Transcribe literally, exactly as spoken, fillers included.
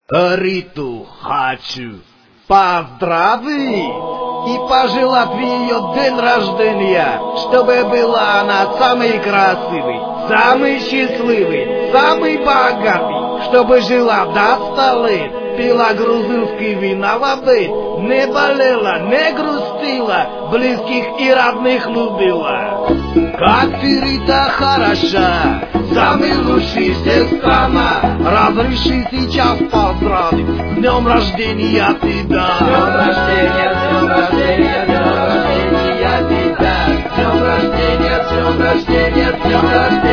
Риту хочу поздравить и пожелать в ее день рождения, чтобы была она самой красивой, самой счастливой, самой богатой, чтобы жила до ста лет, пила грузинские вина в обед, не болела, не грустила, близких и родных любила. Как ты, Рита, хороша, самый лучший сестра, разреши сейчас поздравить с днем рождения тебя. С днем рождения, с днем рождения, с днем рождения тебя. С днем рождения, с днем рождения, с днем рождения.